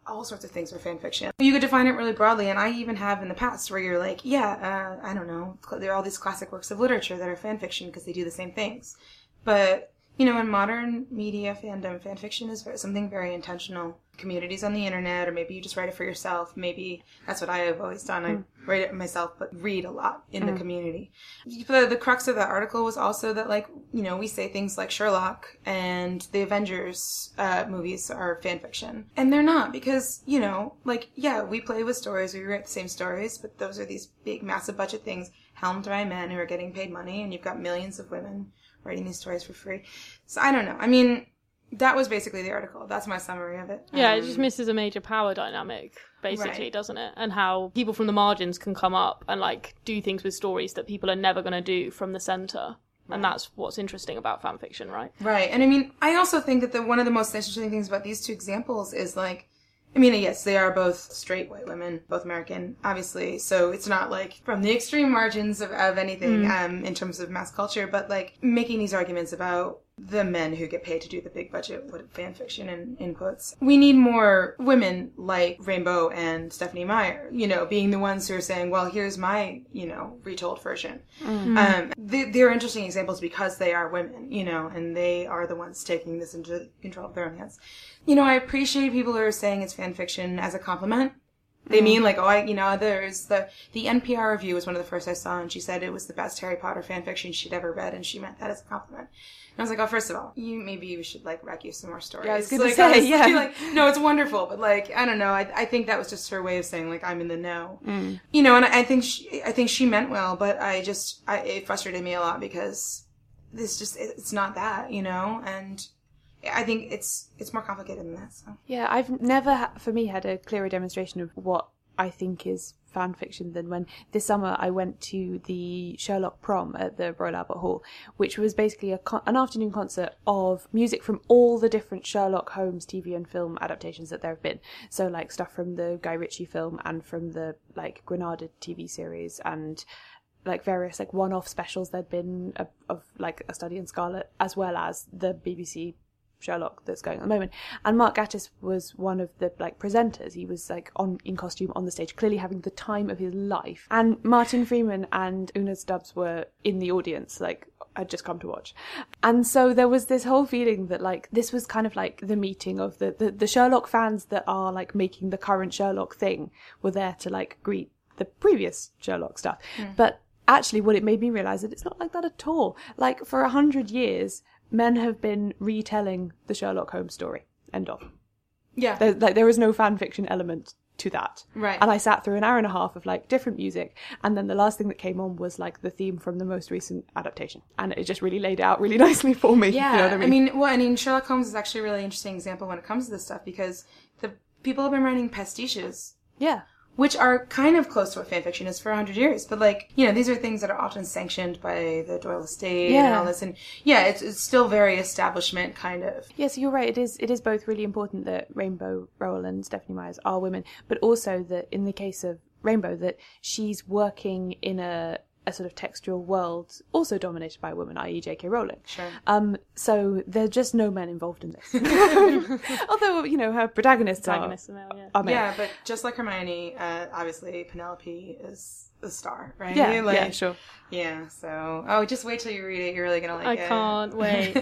all sorts of things are fan fiction. You could define it really broadly, and I even have in the past where you're like, yeah, uh, I don't know, there are all these classic works of literature that are fan fiction because they do the same things. But, you know, in modern media fandom, fan fiction is something very intentional. Communities on the internet, or maybe you just write it for yourself. Maybe that's what I have always done. I write it myself, but read a lot in mm. the community. The, the crux of that article was also that, like, you know, we say things like Sherlock and the Avengers uh, movies are fan fiction. And they're not, because, you know, like, yeah, we play with stories, we write the same stories, but those are these big, massive budget things helmed by men who are getting paid money, and you've got millions of women writing these stories for free. So I don't know. I mean, that was basically the article. That's my summary of it. Yeah, um, it just misses a major power dynamic, basically, right. doesn't it? And how people from the margins can come up and, like, do things with stories that people are never going to do from the centre. Right. And that's what's interesting about fan fiction, right? Right. And I mean, I also think that the, one of the most interesting things about these two examples is, like, I mean, yes, they are both straight white women, both American, obviously. So it's not like from the extreme margins of, of anything mm. um, in terms of mass culture, but like making these arguments about the men who get paid to do the big budget fan fiction in, in quotes. We need more women like Rainbow and Stephenie Meyer, you know, being the ones who are saying, well, here's my, you know, retold version. Mm. Um, they, they're interesting examples because they are women, you know, and they are the ones taking this into control of their own hands. You know, I appreciate people who are saying it's fan fiction as a compliment. They mm. mean like, oh, I, you know, there's the, the N P R review was one of the first I saw, and she said it was the best Harry Potter fan fiction she'd ever read, and she meant that as a compliment. And I was like, oh, first of all, you, maybe you should like write you some more stories. Yeah, I was going like, to say, honestly, yeah. Like, no, it's wonderful, but like, I don't know, I, I think that was just her way of saying like, I'm in the know. Mm. You know, and I, I think she, I think she meant well, but I just, I, it frustrated me a lot because this just, it's not that, you know, and I think it's it's more complicated than that. So. Yeah, I've never, for me, had a clearer demonstration of what I think is fan fiction than when this summer I went to the Sherlock prom at the Royal Albert Hall, which was basically a con- an afternoon concert of music from all the different Sherlock Holmes T V and film adaptations that there have been. So like stuff from the Guy Ritchie film and from the like Granada T V series, and like various like one-off specials there'd been of, of like A Study in Scarlet, as well as the B B C Sherlock that's going on at the moment. And Mark Gatiss was one of the like presenters. He was like on in costume on the stage, clearly having the time of his life. And Martin Freeman and Una Stubbs were in the audience, like I'd just come to watch. And so there was this whole feeling that like this was kind of like the meeting of the, the, the Sherlock fans that are like making the current Sherlock thing were there to like greet the previous Sherlock stuff. Mm. But actually what it made me realise that it's not like that at all. Like for a hundred years men have been retelling the Sherlock Holmes story. End of. Yeah. There, like, there is no fan fiction element to that. Right. And I sat through an hour and a half of, like, different music, and then the last thing that came on was, like, the theme from the most recent adaptation. And it just really laid it out really nicely for me. Yeah. You know what I mean? I mean, well, I mean, Sherlock Holmes is actually a really interesting example when it comes to this stuff, because the people have been writing pastiches. Yeah. Which are kind of close to what fanfiction is for a hundred years. But, like, you know, these are things that are often sanctioned by the Doyle estate yeah. and all this. And, yeah, it's, it's still very establishment, kind of. Yes, yeah, so you're right. It is It is both really important that Rainbow Rowell and Stephenie Meyers are women, but also that in the case of Rainbow, that she's working in a a sort of textual world also dominated by a woman, that is. J K Rowling. Sure. Um, so there's just no men involved in this. Although, you know, her protagonists, protagonists are, are male, yeah. are male. Yeah, but just like Hermione, uh, obviously Penelope is the star, right? Yeah, like, yeah, sure. Yeah, so... Oh, just wait till you read it. You're really going to like I it. I can't wait.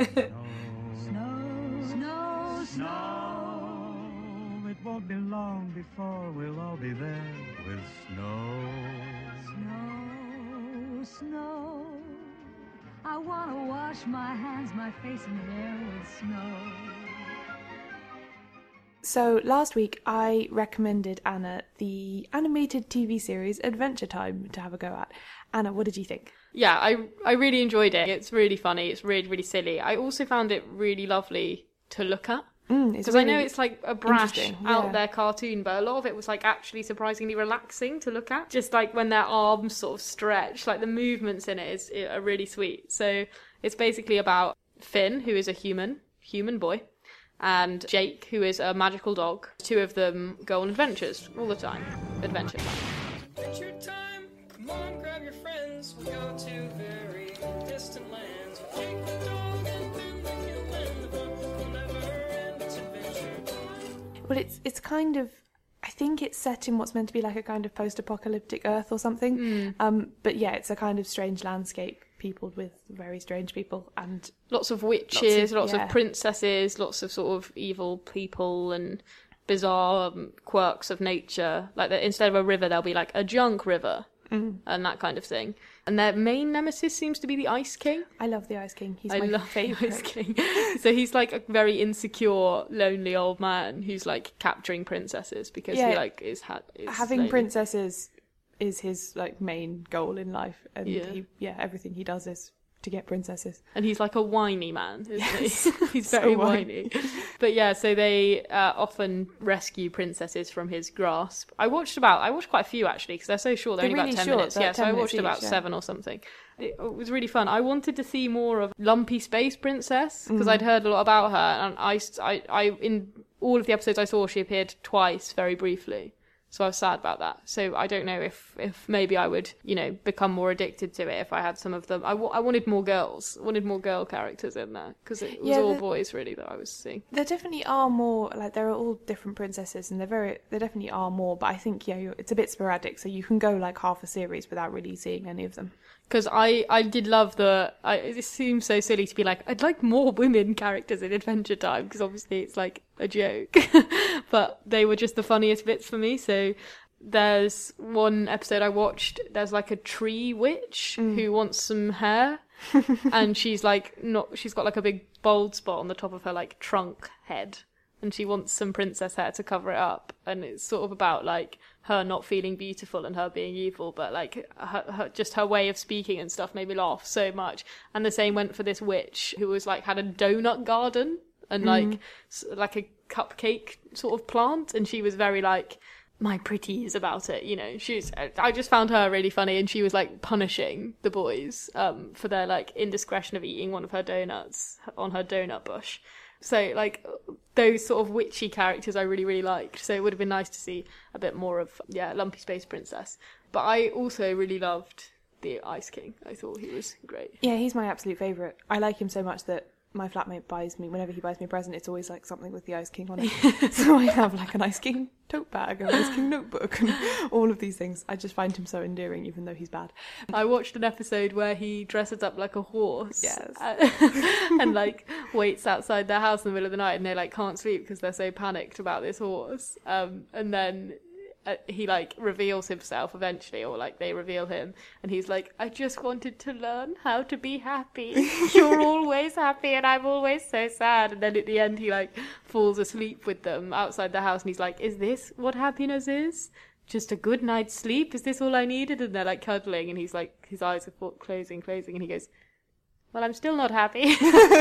Snow, snow, snow. It won't be long before we'll all be there with snow. Snow, snow. I want to wash my hands, my face, and hair with snow. So last week I recommended Anna the animated T V series Adventure Time to have a go at. Anna, what did you think? Yeah, I I really enjoyed it. It's really funny. It's really, really silly. I also found it really lovely to look at. Because mm, really I know it's like a brash yeah. out there cartoon, but a lot of it was like actually surprisingly relaxing to look at. Just like when their arms sort of stretch, like the movements in it is are really sweet. So it's basically about Finn, who is a human, human boy, and Jake, who is a magical dog. Two of them go on adventures all the time. Adventure time. Adventure time. Come on, grab your friends. We'll go to very distant lands. With Jake the dog and Finn the human. The fun will never end. It's adventure time. Well, it's it's kind of, I think it's set in what's meant to be like a kind of post-apocalyptic Earth or something. Mm. Um, but yeah, it's a kind of strange landscape peopled with very strange people and lots of witches, lots of, lots yeah. of princesses, lots of sort of evil people and bizarre um, quirks of nature. Like that, instead of a river, there'll be like a junk river. Mm. And that kind of thing. And their main nemesis seems to be the Ice King. I love the Ice King. He's I my love favourite. the Ice King. So he's like a very insecure, lonely old man who's like capturing princesses because yeah. he like is, ha- is having lonely. princesses is his like main goal in life, and Yeah. he, yeah, everything he does is to get princesses. And he's like a whiny man, isn't yes. he? He's So very whiny. whiny. But yeah, so they uh, often rescue princesses from his grasp. I watched about, I watched quite a few actually, because they're so short, they're, They're only really about ten short, minutes. they're Yeah, so ten I minutes watched each, about yeah. seven or something. It, it was really fun. I wanted to see more of Lumpy Space Princess, because Mm. I'd heard a lot about her, and I, I, I, in all of the episodes I saw, she appeared twice, very briefly. So I was sad about that. So I don't know if, if maybe I would, you know, become more addicted to it if I had some of them. I, w- I wanted more girls. I wanted more girl characters in there because it was Yeah, all the- boys really that I was seeing. There definitely are more, like there are all different princesses, and they're very, there definitely are more. But I think yeah, you're, it's a bit sporadic, so you can go like half a series without really seeing any of them. Because I, I did love the... I, it seems so silly to be like, I'd like more women characters in Adventure Time, because obviously it's like a joke. But they were just the funniest bits for me. So there's one episode I watched, there's like a tree witch Mm. who wants some hair. And she's like, not. she's got like a big bald spot on the top of her like trunk head. And she wants some princess hair to cover it up. And it's sort of about like her not feeling beautiful and her being evil, but like her, her, just her way of speaking and stuff made me laugh so much. And the same went for this witch who was like had a donut garden and like Mm. s- like a cupcake sort of plant, and she was very like my pretties about it, you know. She's I just found her really funny, and she was like punishing the boys um for their like indiscretion of eating one of her donuts on her donut bush. So, like, those sort of witchy characters I really, really liked. So it would have been nice to see a bit more of, yeah, Lumpy Space Princess. But I also really loved the Ice King. I thought he was great. Yeah, he's my absolute favourite. I like him so much that my flatmate buys me, whenever he buys me a present, it's always like something with the Ice King on it. So I have like an Ice King tote bag, an Ice King notebook, and all of these things. I just find him so endearing, even though he's bad. I watched an episode where he dresses up like a horse. Yes. And like waits outside their house in the middle of the night, and they like can't sleep because they're so panicked about this horse. Um, and then uh, he like reveals himself eventually, or like they reveal him, and he's like, I just wanted to learn how to be happy. You're always happy and I'm always so sad. And then at the end he like falls asleep with them outside the house, and he's like, is this what happiness is? Just a good night's sleep? Is this all I needed? And they're like cuddling, and he's like, his eyes are closing, closing, and he goes, well, I'm still not happy.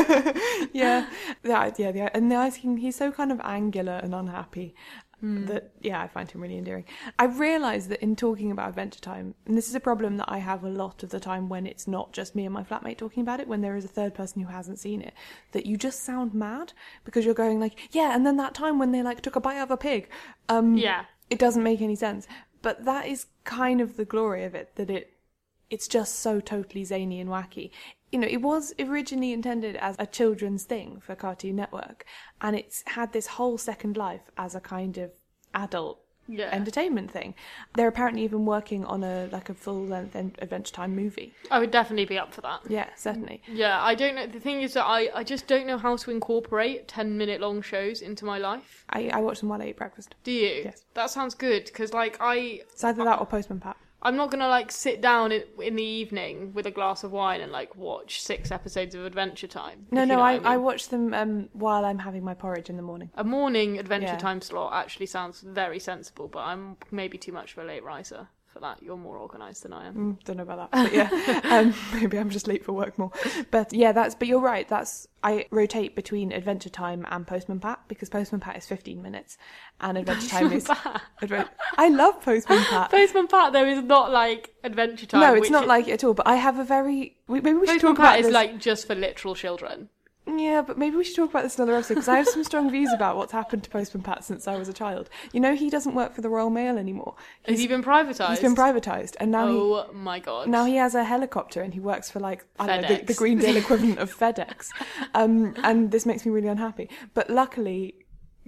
yeah, yeah, yeah, yeah. And the Ice King, he's so kind of angular and unhappy Mm. that, yeah, I find him really endearing. I've realised that in talking about Adventure Time, and this is a problem that I have a lot of the time when it's not just me and my flatmate talking about it, when there is a third person who hasn't seen it, that you just sound mad because you're going like, yeah, and then that time when they like took a bite of a pig. Um, Yeah. It doesn't make any sense. But that is kind of the glory of it, that it it's just so totally zany and wacky. You know, it was originally intended as a children's thing for Cartoon Network, and it's had this whole second life as a kind of adult Yeah. entertainment thing. They're apparently even working on a like a full-length Adventure Time movie. I would definitely be up for that. Yeah, certainly. Yeah, I don't know. The thing is that I, I just don't know how to incorporate ten minute long shows into my life. I, I watch them while I eat breakfast. Do you? Yes. That sounds good, because like I... It's either that or Postman Pat. I'm not going to like sit down in, in the evening with a glass of wine and like watch six episodes of Adventure Time. No, if no, you know I, what I, I mean. watch them um, while I'm having my porridge in the morning. A morning Adventure Yeah. Time slot actually sounds very sensible, but I'm maybe too much of a late riser for that. You're more organised than I am. Mm, don't know about that, but yeah, um, maybe I'm just late for work more. But yeah, that's. But you're right. That's I rotate between Adventure Time and Postman Pat, because Postman Pat is fifteen minutes, and Adventure Time is. Adve- I love Postman Pat. Postman Pat though is not like Adventure Time. No, it's which not is- like it at all. But I have a very. we- Maybe we should Postman talk about Pat is this. like just for literal children. Yeah, but maybe we should talk about this in another episode, because I have some strong views about what's happened to Postman Pat since I was a child. You know, he doesn't work for the Royal Mail anymore. Has he been privatised? He's been privatised, and now Oh he, my god. now he has a helicopter, and he works for like I don't know, the, FedEx. the Green Deal equivalent of FedEx. Um, and this makes me really unhappy. But luckily,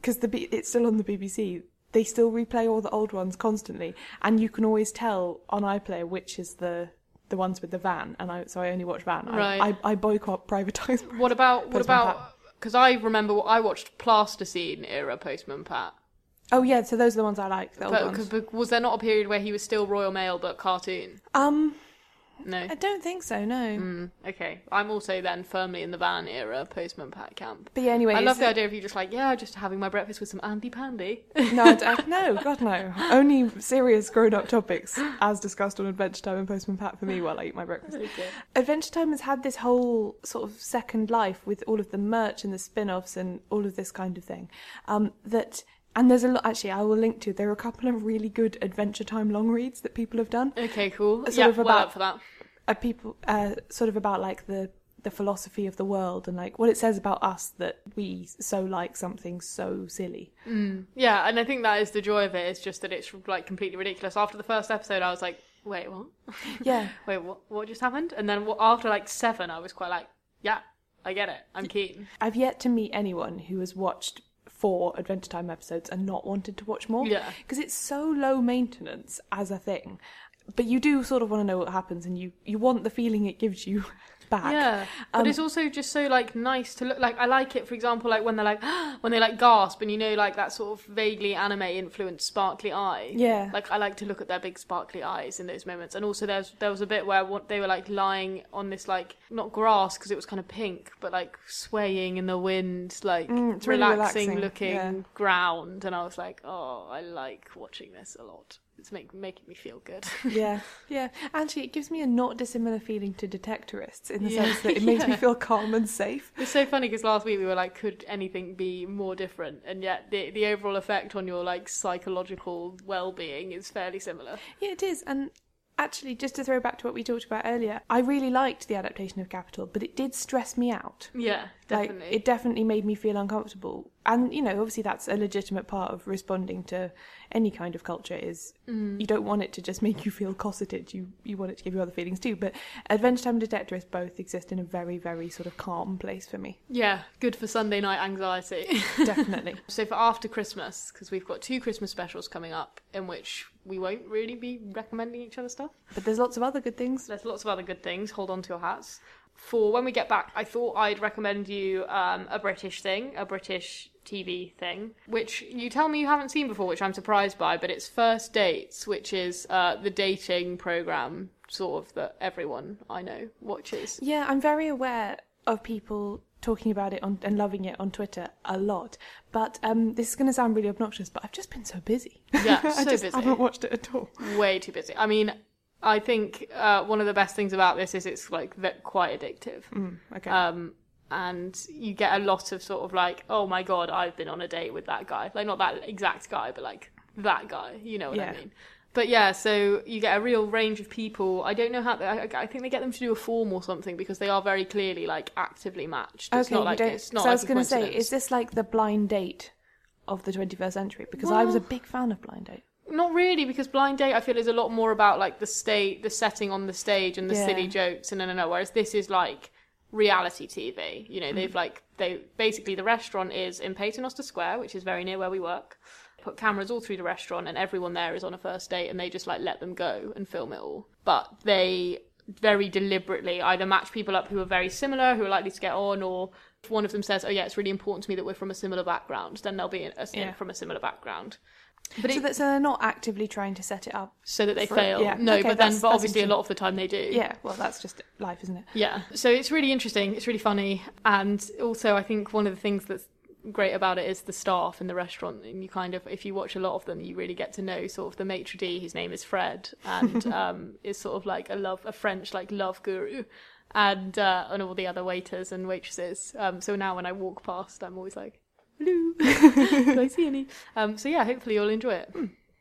because the B- it's still on the B B C, they still replay all the old ones constantly, and you can always tell on iPlayer which is the the ones with the van, and I so I only watch van. Right. I, I, I boycott privatised. What about what Postman about? Because I remember I watched Plasticine era Postman Pat. Oh yeah, so those are the ones I like. The old But, ones. but was there not a period where he was still Royal Mail but cartoon? Um, No. I don't think so. No. Mm, okay, I'm also then firmly in the van era Postman Pat camp. But yeah, anyway, I love is the it- idea of you just like, yeah, just having my breakfast with some Andy Pandy. No, I don't- no, God no. Only serious grown-up topics, as discussed on Adventure Time and Postman Pat for me while I eat my breakfast. Okay. Adventure Time has had this whole sort of second life with all of the merch and the spin-offs and all of this kind of thing. Um, that and there's a lot. Actually, I will link to. There are a couple of really good Adventure Time long reads that people have done. Okay, cool. Sort yeah, of well about up for that. uh, people, uh, sort of about like the. the philosophy of the world and like what it says about us that we so like something so silly. Mm. Yeah, and I think that is the joy of it. It's just that it's like completely ridiculous. After the first episode, I was like, "Wait, what? Yeah. Wait, what? What just happened?" And then after like seven, I was quite like, "Yeah, I get it. I'm keen." I've yet to meet anyone who has watched four Adventure Time episodes and not wanted to watch more. Yeah. Because it's so low maintenance as a thing. But you do sort of want to know what happens and you, you want the feeling it gives you back. Yeah, but Um, it's also just so like nice to look. Like I like it, for example, like when they're like when they like gasp, and you know, like that sort of vaguely anime influenced sparkly eye. Yeah. Like I like to look at their big sparkly eyes in those moments. And also there's there was a bit where what, they were like lying on this like not grass because it was kind of pink, but like swaying in the wind, like Mm, it's really relaxing, relaxing, looking yeah. ground. And I was like, oh, I like watching this a lot. It's make, making me feel good. yeah, yeah. Actually, it gives me a not dissimilar feeling to Detectorists in the Yeah. sense that it makes me Yeah. feel calm and safe. It's so funny because last week we were like, could anything be more different? And yet the the overall effect on your like psychological well-being is fairly similar. Yeah, it is. And actually, just to throw back to what we talked about earlier, I really liked the adaptation of Capital, but it did stress me out. Yeah, definitely. Like, it definitely made me feel uncomfortable. And, you know, obviously that's a legitimate part of responding to any kind of culture is Mm. you don't want it to just make you feel cosseted. You you want it to give you other feelings too. But Adventure Time and Detectorist both exist in a very, very sort of calm place for me. Yeah, good for Sunday night anxiety. Definitely. So for after Christmas, because we've got two Christmas specials coming up in which we won't really be recommending each other stuff. But there's lots of other good things. There's lots of other good things. Hold on to your hats. For when we get back, I thought I'd recommend you um, a British thing, a British T V thing, which you tell me you haven't seen before, which I'm surprised by, but it's First Dates, which is uh, the dating programme, sort of, that everyone I know watches. Yeah, I'm very aware of people talking about it on, and loving it on Twitter a lot. But um, this is going to sound really obnoxious, but I've just been so busy. Yeah, I so just busy. haven't watched it at all. Way too busy. I mean, I think uh, one of the best things about this is it's like ve- quite addictive. Mm, okay. Um, and you get a lot of sort of like, oh my god, I've been on a date with that guy. Like not that exact guy, but like that guy. You know what Yeah. I mean? But yeah, so you get a real range of people. I don't know how. I, I think they get them to do a form or something because they are very clearly like actively matched. It's Okay, not you like don't. it's not so I like was a going to say, coincidence. is this like the blind date of the twenty-first century? Because I was a Well- big fan of Blind Date. Not really, because Blind Date I feel is a lot more about like the state, the setting on the stage, and the Yeah. silly jokes, and no, no, no. Whereas this is like reality T V. You know, Mm. they've like they basically the restaurant is in Paternoster Square, which is very near where we work. Put cameras all through the restaurant, and everyone there is on a first date, and they just like let them go and film it all. But they very deliberately either match people up who are very similar, who are likely to get on, or if one of them says, "Oh yeah, it's really important to me that we're from a similar background," then they'll be in a, Yeah. from a similar background. But But so, it- that, so they're not actively trying to set it up so that they for- fail. Yeah. No, Okay, but then, that's- but that's obviously a interesting. lot of the time they do. Yeah, well, that's just life, isn't it? Yeah. So it's really interesting. It's really funny. And also, I think one of the things that's great about it is the staff in the restaurant. And you kind of, if you watch a lot of them, you really get to know sort of the maitre d', whose name is Fred, and um, is sort of like a love, a French like love guru. And, uh, and all the other waiters and waitresses. Um, so now when I walk past, I'm always like, hello, do I see any? Um, so yeah, hopefully you'll enjoy it.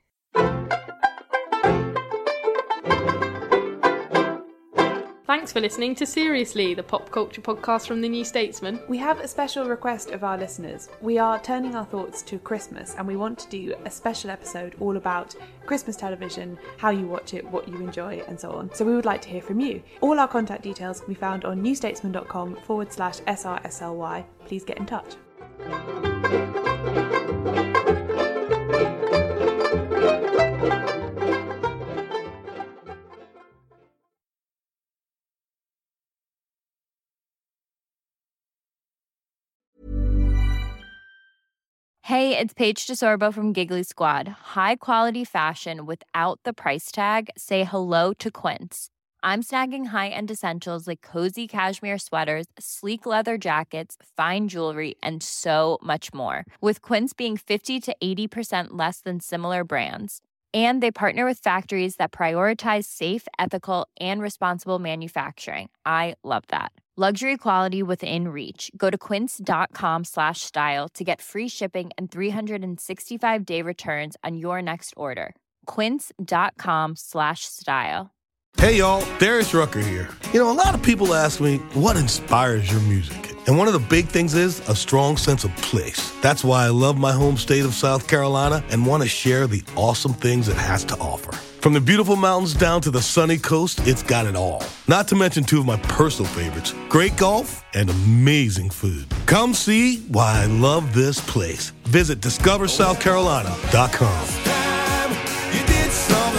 Thanks for listening to Seriously, the pop culture podcast from the New Statesman. We have a special request of our listeners. We are turning our thoughts to Christmas and we want to do a special episode all about Christmas television, how you watch it, what you enjoy, and so on. So we would like to hear from you. All our contact details can be found on newstatesman.com forward slash SRSLY. Please get in touch. Hey, it's Paige DeSorbo from Giggly Squad. High quality fashion without the price tag. Say hello to Quince. I'm snagging high-end essentials like cozy cashmere sweaters, sleek leather jackets, fine jewelry, and so much more. With Quince being fifty to eighty percent less than similar brands. And they partner with factories that prioritize safe, ethical, and responsible manufacturing. I love that. Luxury quality within reach. Go to quince.com slash style to get free shipping and three sixty-five day returns on your next order. Quince.com slash style. Hey y'all, Darius Rucker here. You know, a lot of people ask me, what inspires your music? And one of the big things is a strong sense of place. That's why I love my home state of South Carolina and want to share the awesome things it has to offer. From the beautiful mountains down to the sunny coast, it's got it all. Not to mention two of my personal favorites, great golf and amazing food. Come see why I love this place. Visit discover south carolina dot com. You did so